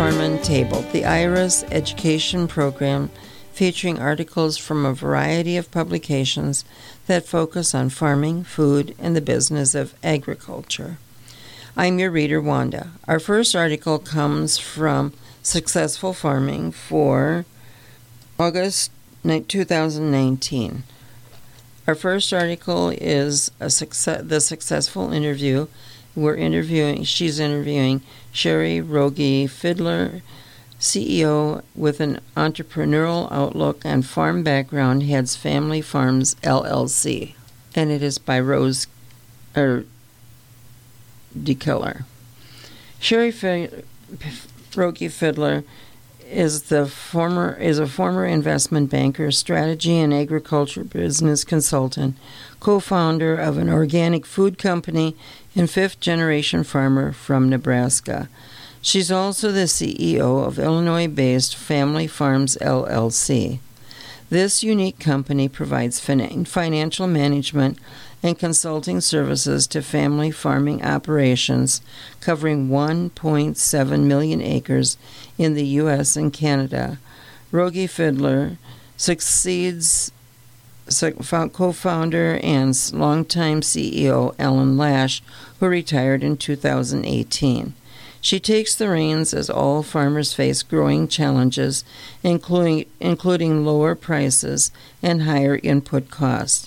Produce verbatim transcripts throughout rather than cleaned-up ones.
Farm and Table, the IRIS education program featuring articles from a variety of publications that focus on farming, food, and the business of agriculture. I'm your reader, Wanda. Our first article comes from Successful Farming for August two thousand nineteen. Our first article is a success, the successful interview. We're interviewing, she's interviewing Sherry Rogie Fiedler, C E O with an entrepreneurial outlook and farm background, heads Family Farms, L L C. And it is by Rose er, DeKiller. Sherry F- Rogie Fiedler is the former is a former investment banker, strategy and agriculture business consultant, co-founder of an organic food company, and fifth-generation farmer from Nebraska. She's also the C E O of Illinois-based Family Farms, L L C. This unique company provides fin- financial management and consulting services to family farming operations covering one point seven million acres in the U S and Canada. Rogie Fiedler succeeds co-founder and longtime C E O Ellen Lash, who retired in two thousand eighteen. She takes the reins as all farmers face growing challenges, including, including lower prices and higher input costs.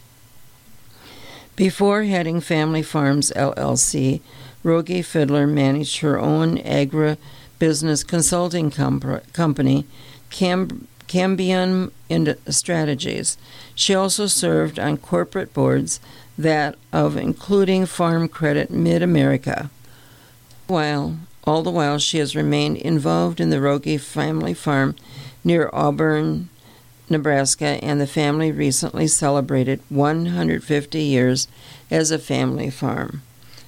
Before heading Family Farms, L L C, Rogie Fiedler managed her own agri-business consulting com- company, Cam- Cambium Strategies. She also served on corporate boards that of including Farm Credit Mid-America. While, all the while, she has remained involved in the Rogie family farm near Auburn, Nebraska, and the family recently celebrated one hundred fifty years as a family farm.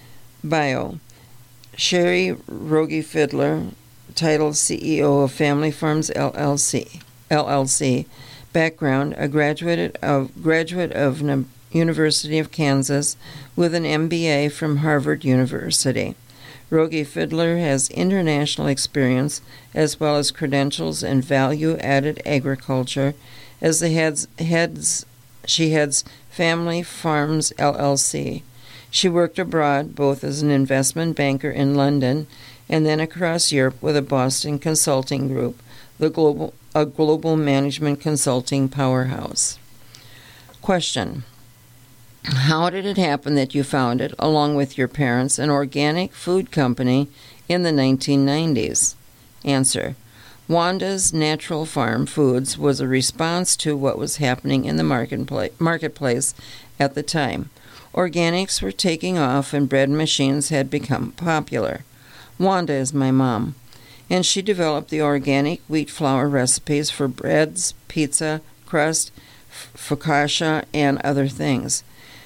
Bio. Sherry Rogie Fiedler, title C E O of Family Farms L L C. L L C. Background, a graduate of graduate of the University of Kansas with an M B A from Harvard University. Rogie Fiedler has international experience as well as credentials in value-added agriculture. As the heads, heads, she heads Family Farms L L C. She worked abroad both as an investment banker in London and then across Europe with a Boston consulting group, the global a global management consulting powerhouse. Question. How did it happen that you founded, along with your parents, an organic food company in the nineteen nineties? Answer. Wanda's Natural Farm Foods was a response to what was happening in the marketplace at the time. Organics were taking off and bread machines had become popular. Wanda is my mom, and she developed the organic wheat flour recipes for breads, pizza, crust, focaccia, and other things.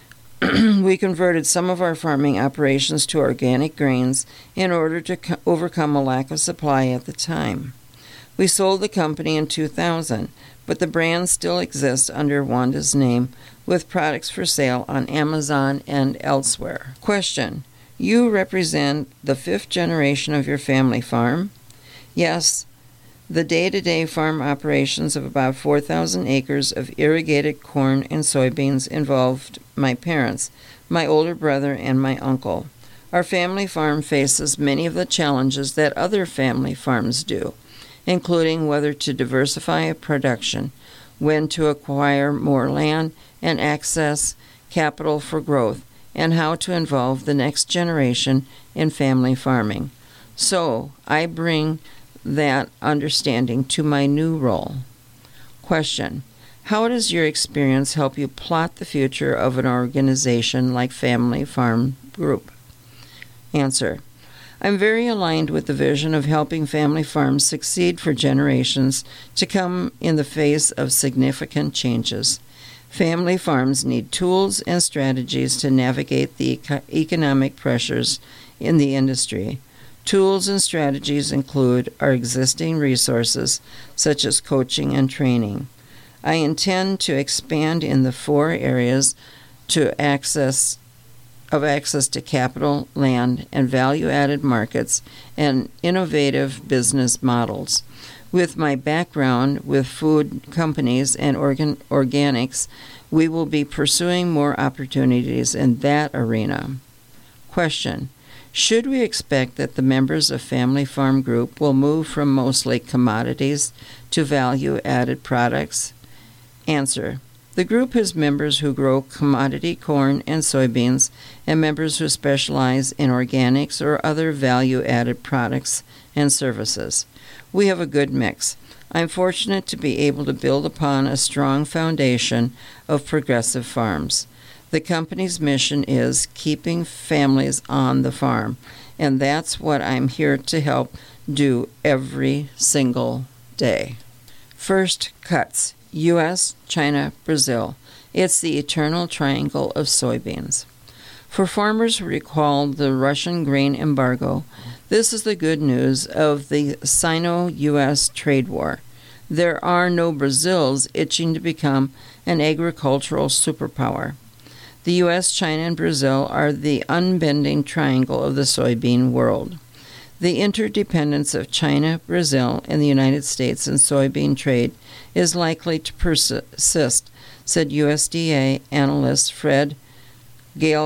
We converted some of our farming operations to organic grains in order to co- overcome a lack of supply at the time. We sold the company in two thousand, but the brand still exists under Wanda's name, with products for sale on Amazon and elsewhere. Question. You represent the fifth generation of your family farm? Yes. The day-to-day farm operations of about four thousand acres of irrigated corn and soybeans involved my parents, my older brother, and my uncle. Our family farm faces many of the challenges that other family farms do, including whether to diversify production, when to acquire more land and access capital for growth, and how to involve the next generation in family farming. So, I bring that understanding to my new role. Question. How does your experience help you plot the future of an organization like Family Farm Group? Answer. I'm very aligned with the vision of helping family farms succeed for generations to come in the face of significant changes. Family farms need tools and strategies to navigate the eco- economic pressures in the industry. Tools and strategies include our existing resources, such as coaching and training. I intend to expand in the four areas to access of access to capital, land, and value-added markets and innovative business models. With my background with food companies and organ- organics, we will be pursuing more opportunities in that arena. Question: should we expect that the members of Family Farm Group will move from mostly commodities to value-added products? Answer: the group has members who grow commodity corn and soybeans and members who specialize in organics or other value-added products and services. We have a good mix. I'm fortunate to be able to build upon a strong foundation of Progressive Farms. The company's mission is keeping families on the farm, and that's what I'm here to help do every single day. First cuts: U S, China, Brazil. It's the eternal triangle of soybeans. For farmers who recall the Russian grain embargo, this is the good news of the Sino-U S trade war. There are no Brazils itching to become an agricultural superpower. The U S, China, and Brazil are the unbending triangle of the soybean world. The interdependence of China, Brazil, and the United States in soybean trade is likely to persist, said U S D A analysts Fred Gail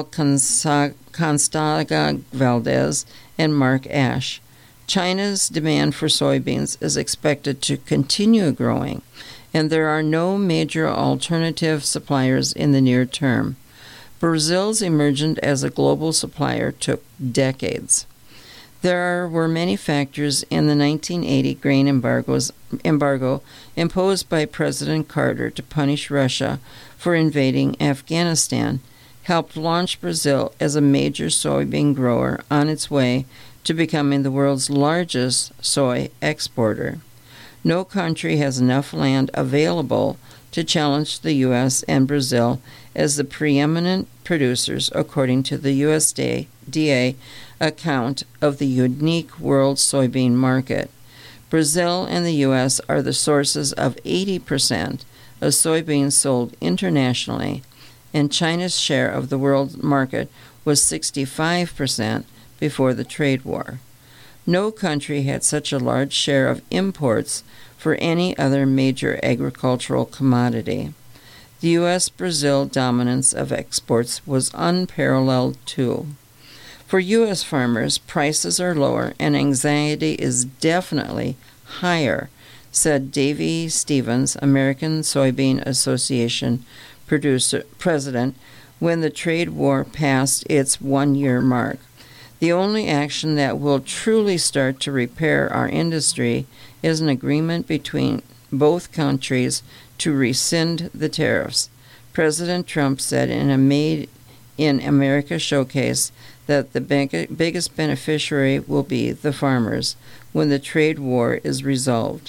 Constaga Valdez and Mark Ash. China's demand for soybeans is expected to continue growing, and there are no major alternative suppliers in the near term. Brazil's emergence as a global supplier took decades. There were many factors in the nineteen eighty grain embargoes, embargo imposed by President Carter to punish Russia for invading Afghanistan helped launch Brazil as a major soybean grower on its way to becoming the world's largest soy exporter. No country has enough land available to challenge the U S and Brazil as the preeminent producers, according to the U S D A account of the unique world soybean market. Brazil and the U S are the sources of eighty percent of soybeans sold internationally, and China's share of the world market was sixty-five percent before the trade war. No country had such a large share of imports for any other major agricultural commodity. The U S Brazil dominance of exports was unparalleled too. For U S farmers, prices are lower and anxiety is definitely higher, said Davy Stevens, American Soybean Association producer, president, when the trade war passed its one-year mark. The only action that will truly start to repair our industry is an agreement between both countries to rescind the tariffs. President Trump said in a Made in America showcase that the big, biggest beneficiary will be the farmers when the trade war is resolved.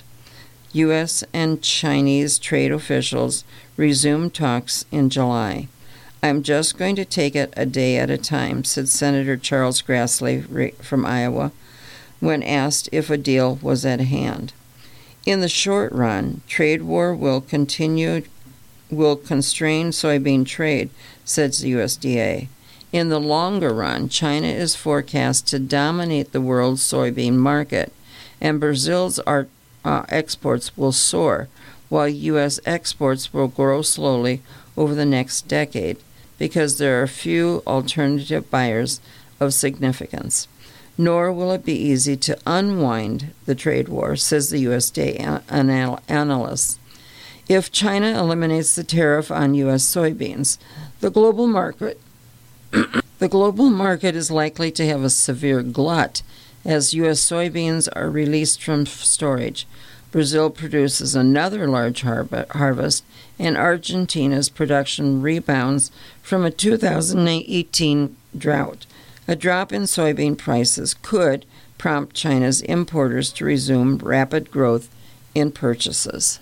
U S and Chinese trade officials resumed talks in July. I'm just going to take it a day at a time, said Senator Charles Grassley from Iowa, when asked if a deal was at hand. In the short run, trade war will continue, will constrain soybean trade, says the U S D A. In the longer run, China is forecast to dominate the world's soybean market, and Brazil's art, uh, exports will soar, while U S exports will grow slowly over the next decade because there are few alternative buyers of significance. Nor will it be easy to unwind the trade war, says the U S D A anal- analyst. If China eliminates the tariff on U S soybeans, the global market the global market is likely to have a severe glut as U S soybeans are released from storage. Brazil produces another large har- harvest, and Argentina's production rebounds from a two thousand eighteen drought. A drop in soybean prices could prompt China's importers to resume rapid growth in purchases.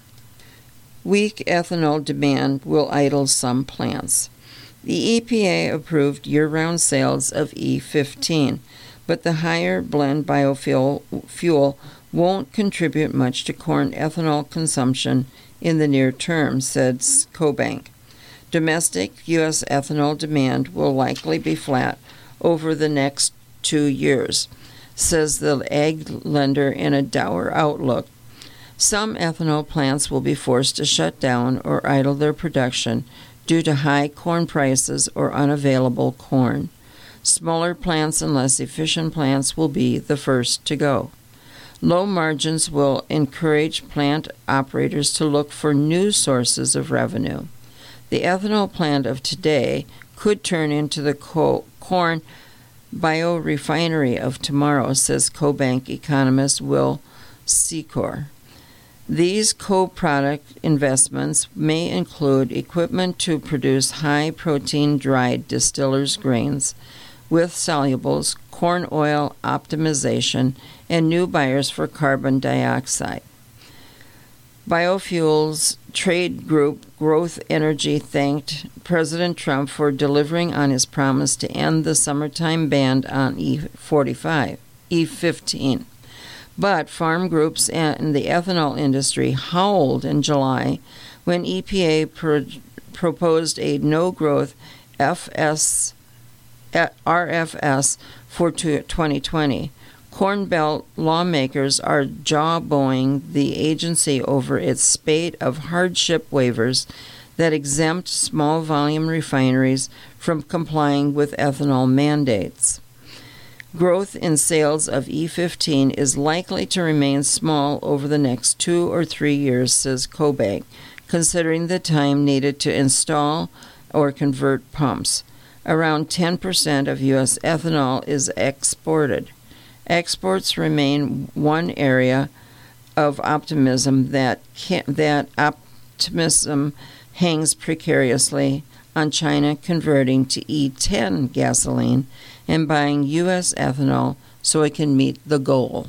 Weak ethanol demand will idle some plants. The E P A approved year-round sales of E fifteen, but the higher blend biofuel fuel won't contribute much to corn ethanol consumption in the near term, said CoBank. Domestic U S ethanol demand will likely be flat over the next two years, says the ag lender in a dour outlook. Some ethanol plants will be forced to shut down or idle their production due to high corn prices or unavailable corn. Smaller plants and less efficient plants will be the first to go. Low margins will encourage plant operators to look for new sources of revenue. The ethanol plant of today could turn into the co- corn biorefinery of tomorrow, says CoBank economist Will Secor. These co-product investments may include equipment to produce high-protein dried distillers grains with solubles, corn oil optimization, and new buyers for carbon dioxide. Biofuels trade group Growth Energy thanked President Trump for delivering on his promise to end the summertime ban on E forty-five, E fifteen. But farm groups and the ethanol industry howled in July when E P A pro- proposed a no-growth F S, R F S for twenty twenty. Corn Belt lawmakers are jawboning the agency over its spate of hardship waivers that exempt small-volume refineries from complying with ethanol mandates. Growth in sales of E fifteen is likely to remain small over the next two or three years, says CoBank, considering the time needed to install or convert pumps. Around ten percent of U S ethanol is exported. Exports remain one area of optimism that can, that optimism hangs precariously on China converting to E ten gasoline and buying U S ethanol so it can meet the goal.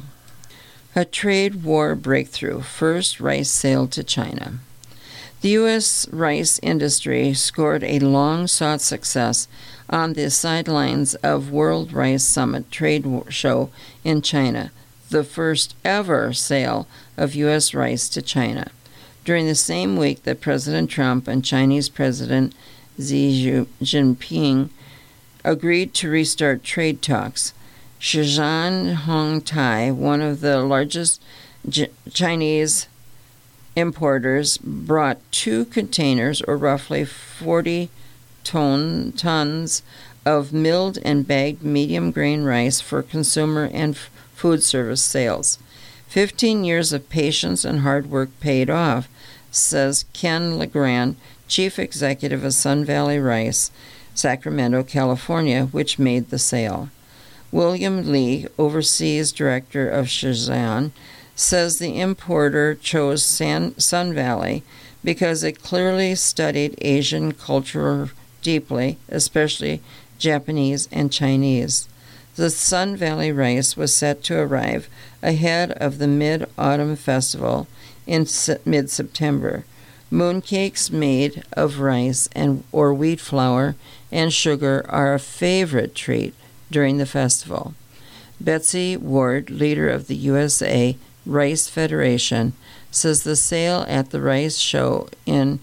A trade war breakthrough. First rice sale to China. The U S rice industry scored a long-sought success on the sidelines of World Rice Summit trade show in China, the first ever sale of U S rice to China. During the same week that President Trump and Chinese President Xi Jinping agreed to restart trade talks, Shenzhen Hongtai, one of the largest J- Chinese importers, brought two containers, or roughly forty ton, tons, of milled and bagged medium grain rice for consumer and f- food service sales. Fifteen years of patience and hard work paid off, says Ken Legrand, chief executive of Sun Valley Rice, Sacramento, California, which made the sale. William Lee, overseas director of Shenzhen, says the importer chose San, Sun Valley because it clearly studied Asian culture deeply, especially Japanese and Chinese. The Sun Valley rice was set to arrive ahead of the Mid-Autumn Festival in se- mid-September. Mooncakes made of rice and or wheat flour and sugar are a favorite treat during the festival. Betsy Ward, leader of the U S A Rice Federation, says the sale at the rice show in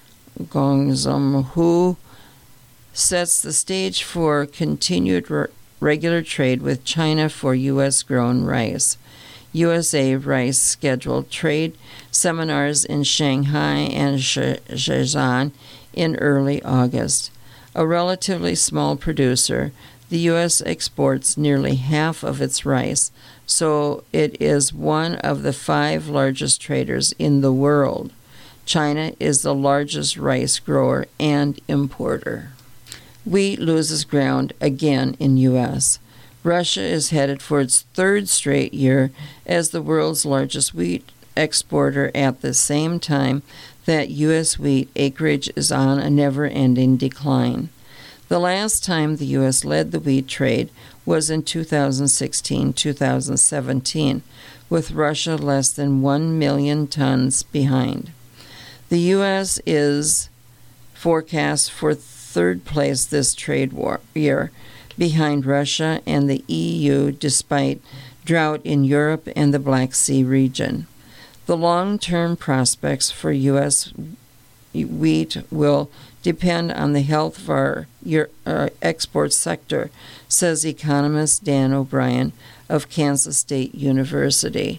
Guangzhou sets the stage for continued re- regular trade with China for U S-grown rice. U S A Rice scheduled trade seminars in Shanghai and Shenzhen in early August. A relatively small producer, the U S exports nearly half of its rice, so it is one of the five largest traders in the world. China is the largest rice grower and importer. Wheat loses ground again in U S Russia is headed for its third straight year as the world's largest wheat exporter at the same time that U S wheat acreage is on a never-ending decline. The last time the U S led the wheat trade was in two thousand sixteen to two thousand seventeen, with Russia less than one million tons behind. The U S is forecast for third place this trade war year, behind Russia and the E U despite drought in Europe and the Black Sea region. The long-term prospects for U S wheat will depend on the health of our uh, export sector, says economist Dan O'Brien of Kansas State University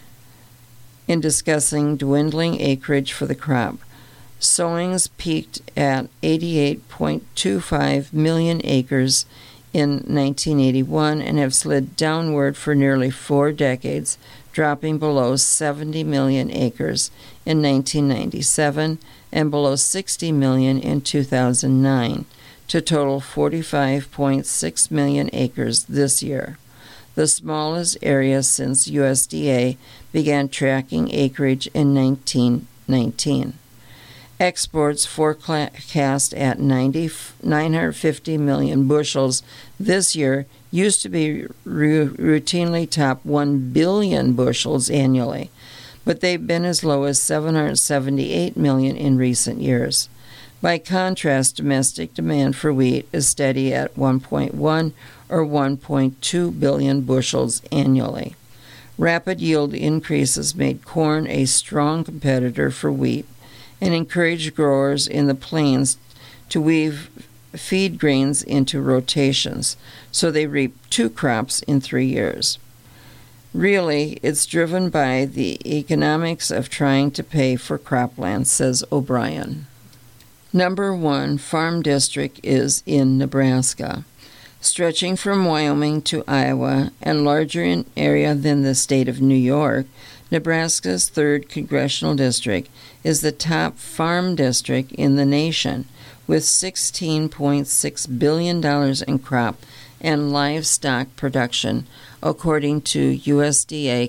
in discussing dwindling acreage for the crop. Sowings peaked at eighty-eight point two five million acres in nineteen eighty-one and have slid downward for nearly four decades, dropping below seventy million acres in nineteen ninety-seven and below sixty million in two thousand nine, to total forty-five point six million acres this year, the smallest area since U S D A began tracking acreage in nineteen nineteen. Exports forecast at nine hundred fifty million bushels this year used to be r- routinely top one billion bushels annually, but they've been as low as seven hundred seventy-eight million in recent years. By contrast, domestic demand for wheat is steady at one point one or one point two billion bushels annually. Rapid yield increases made corn a strong competitor for wheat and encouraged growers in the plains to weave feed grains into rotations, so they reap two crops in three years. Really, it's driven by the economics of trying to pay for cropland, says O'Brien. Number one farm district is in Nebraska. Stretching from Wyoming to Iowa and larger in area than the state of New York, Nebraska's third congressional district is the top farm district in the nation, with sixteen point six billion dollars in crop and livestock production, according to U S D A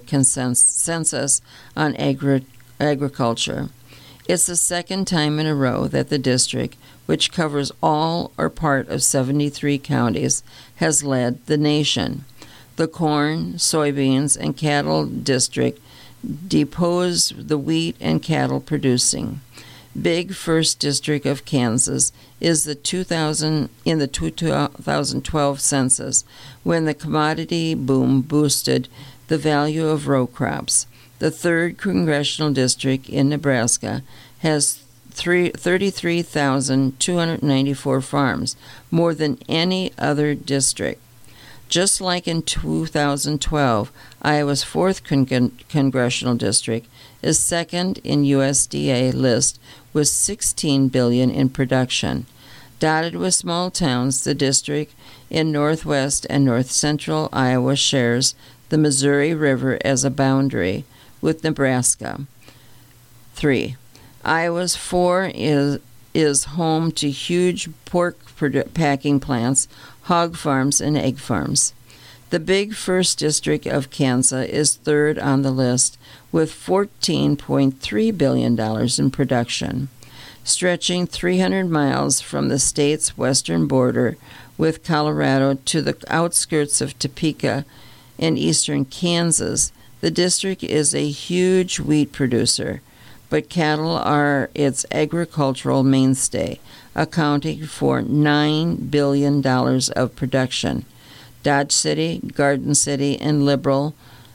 Census on Agri- Agriculture. It's the second time in a row that the district, which covers all or part of seventy-three counties, has led the nation. The corn, soybeans, and cattle district depose the wheat and cattle producing. Big First District of Kansas is the two thousand in the two thousand twelve census, when the commodity boom boosted the value of row crops. The third congressional district in Nebraska has thirty-three thousand two hundred ninety-four farms, more than any other district. Just like in two thousand twelve, Iowa's fourth con- congressional district is second in U S D A list with sixteen billion dollars in production. Dotted with small towns, the district in northwest and north-central Iowa shares the Missouri River as a boundary with Nebraska. Three, Iowa's four is is home to huge pork produ- packing plants, hog farms, and egg farms. The Big First District of Kansas is third on the list with fourteen point three billion dollars in production. Stretching three hundred miles from the state's western border with Colorado to the outskirts of Topeka in eastern Kansas, the district is a huge wheat producer, but cattle are its agricultural mainstay, accounting for nine billion dollars of production. Dodge City, Garden City, and Liberal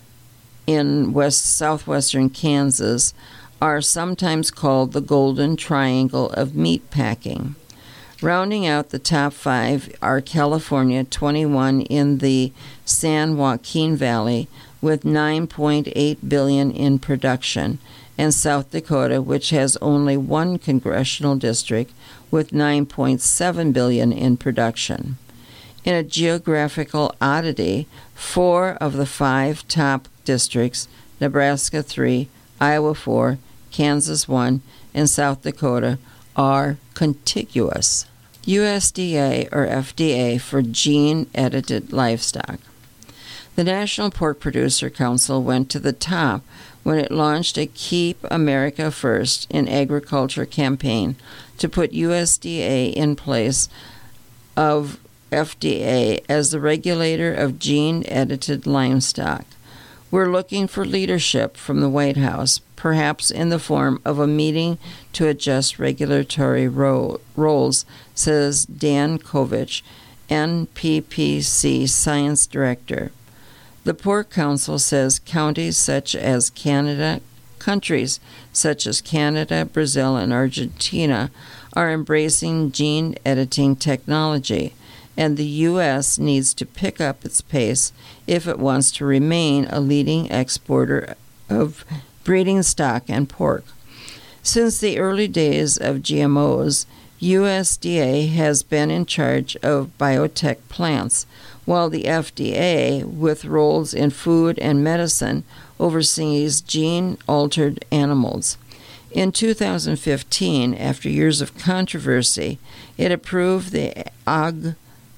in west southwestern Kansas are sometimes called the Golden Triangle of meat packing. Rounding out the top five are California, twenty-one in the San Joaquin Valley with nine point eight billion dollars in production, and South Dakota, which has only one congressional district with nine point seven billion dollars in production. In a geographical oddity, four of the five top districts, Nebraska three, Iowa four, Kansas one, and South Dakota, are contiguous. U S D A or F D A for gene-edited livestock. The National Pork Producer Council went to the top when it launched a Keep America First in Agriculture campaign to put U S D A in place of F D A as the regulator of gene-edited livestock. We're looking for leadership from the White House, perhaps in the form of a meeting to adjust regulatory ro- roles, says Dan Kovich, N P P C Science Director. The Pork Council says counties such as Canada, countries such as Canada, Brazil, and Argentina are embracing gene editing technology, and the U S needs to pick up its pace if it wants to remain a leading exporter of breeding stock and pork. Since the early days of G M Os, U S D A has been in charge of biotech plants, while the F D A, with roles in food and medicine, oversees gene-altered animals. In two thousand fifteen, after years of controversy, it approved the A G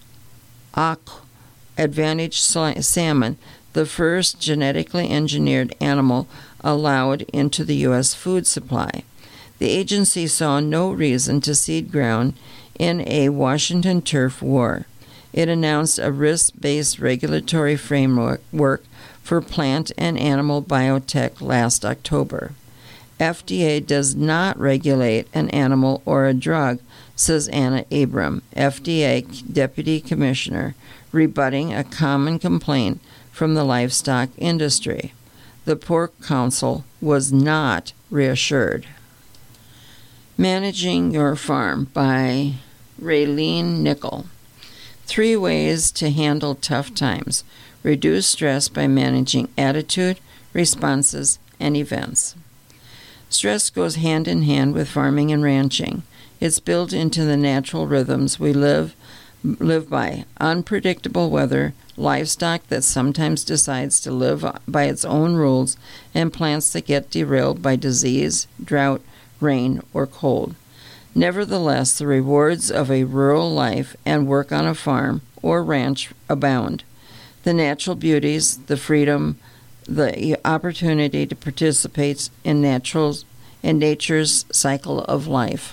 A C Advantage salmon, the first genetically engineered animal allowed into the U S food supply. The agency saw no reason to cede ground in a Washington turf war. It announced a risk-based regulatory framework for plant and animal biotech last October. F D A does not regulate an animal or a drug, says Anna Abram, F D A Deputy Commissioner, rebutting a common complaint from the livestock industry. The Pork Council was not reassured. Managing Your Farm by Raylene Nickel. Three ways to handle tough times. Reduce stress by managing attitude, responses, and events. Stress goes hand in hand with farming and ranching. It's built into the natural rhythms we live live by. Unpredictable weather, livestock that sometimes decides to live by its own rules, and plants that get derailed by disease, drought, rain, or cold. Nevertheless, the rewards of a rural life and work on a farm or ranch abound. The natural beauties, the freedom, the opportunity to participate in natural in nature's cycle of life.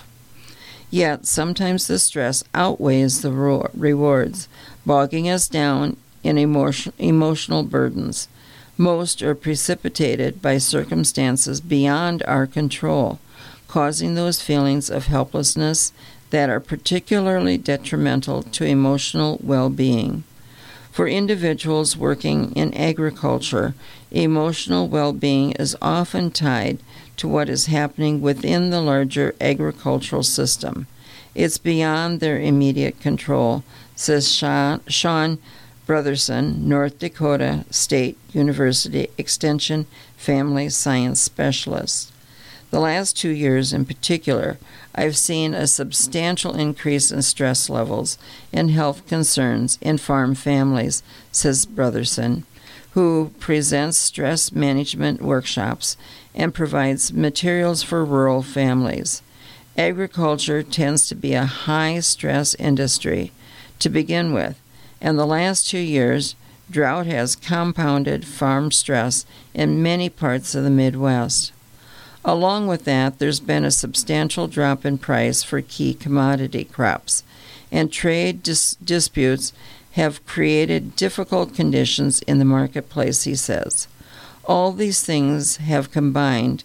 Yet, sometimes the stress outweighs the ro- rewards, bogging us down in emotion, emotional burdens. Most are precipitated by circumstances beyond our control, causing those feelings of helplessness that are particularly detrimental to emotional well-being. For individuals working in agriculture, emotional well-being is often tied to what is happening within the larger agricultural system. It's beyond their immediate control, says Sean, Sean Brotherson, North Dakota State University Extension Family Science Specialist. The last two years in particular, I've seen a substantial increase in stress levels and health concerns in farm families, says Brotherson, who presents stress management workshops and provides materials for rural families. Agriculture tends to be a high-stress industry to begin with, and the last two years, drought has compounded farm stress in many parts of the Midwest. Along with that, there's been a substantial drop in price for key commodity crops, and trade dis- disputes have created difficult conditions in the marketplace, he says. All these things have combined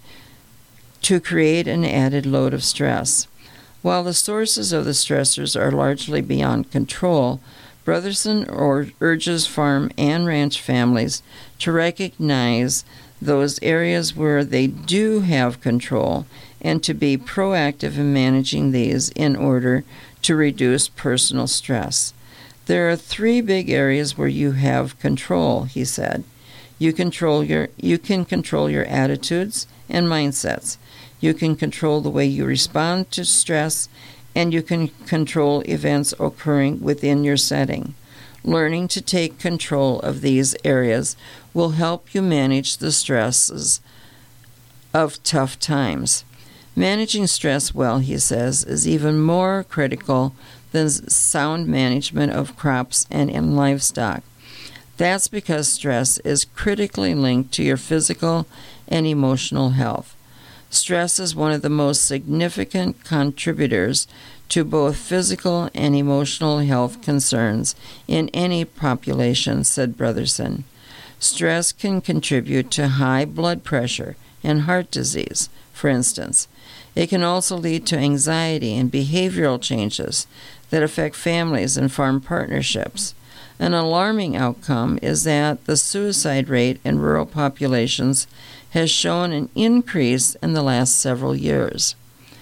to create an added load of stress. While the sources of the stressors are largely beyond control, Brotherson urges farm and ranch families to recognize those areas where they do have control and to be proactive in managing these in order to reduce personal stress. There are three big areas where you have control, he said. You control your you can control your attitudes and mindsets. You can control the way you respond to stress, and you can control events occurring within your setting. Learning to take control of these areas will help you manage the stresses of tough times. Managing stress well, he says, is even more critical than sound management of crops and in livestock. That's because stress is critically linked to your physical and emotional health. Stress is one of the most significant contributors to both physical and emotional health concerns in any population, said Brotherson. Stress can contribute to high blood pressure and heart disease, for instance. It can also lead to anxiety and behavioral changes that affect families and farm partnerships. An alarming outcome is that the suicide rate in rural populations has shown an increase in the last several years.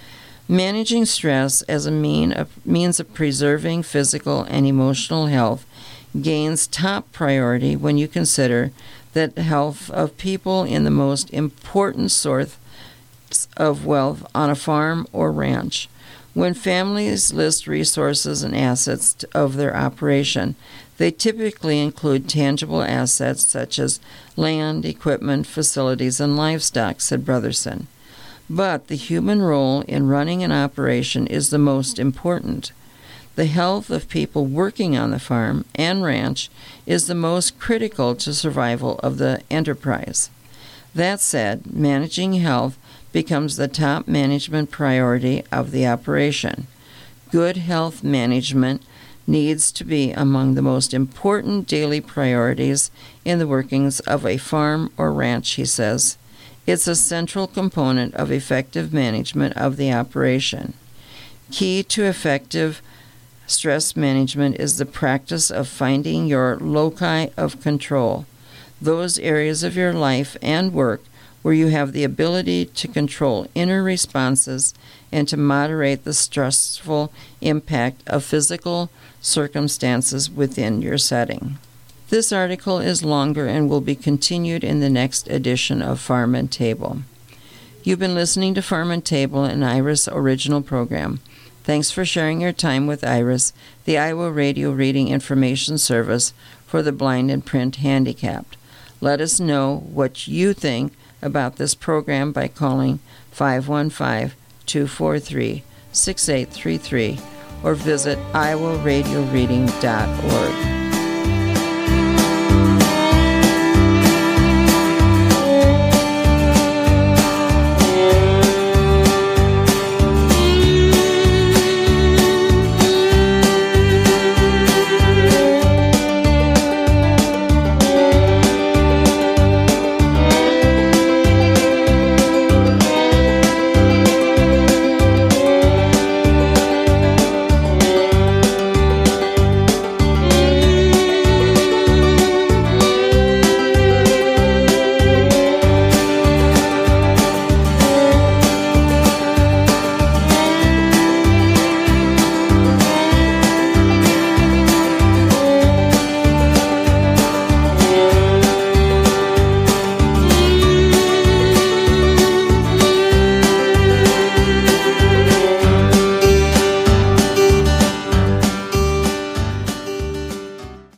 Managing stress as a mean of, means of preserving physical and emotional health gains top priority when you consider that the health of people in the most important source of wealth on a farm or ranch. When families list resources and assets of their operation, they typically include tangible assets such as land, equipment, facilities, and livestock, said Brotherson. But the human role in running an operation is the most important. The health of people working on the farm and ranch is the most critical to survival of the enterprise. That said, managing health becomes the top management priority of the operation. Good health management needs to be among the most important daily priorities in the workings of a farm or ranch, he says. It's a central component of effective management of the operation. Key to effective stress management is the practice of finding your loci of control, those areas of your life and work where you have the ability to control inner responses and to moderate the stressful impact of physical circumstances within your setting. This article is longer and will be continued in the next edition of Farm and Table. You've been listening to Farm and Table, an Iris original program. Thanks for sharing your time with Iris, the Iowa Radio Reading Information Service for the blind and print handicapped. Let us know what you think about this program by calling five one five, two four three, six eight three three or visit iowa radio reading dot org.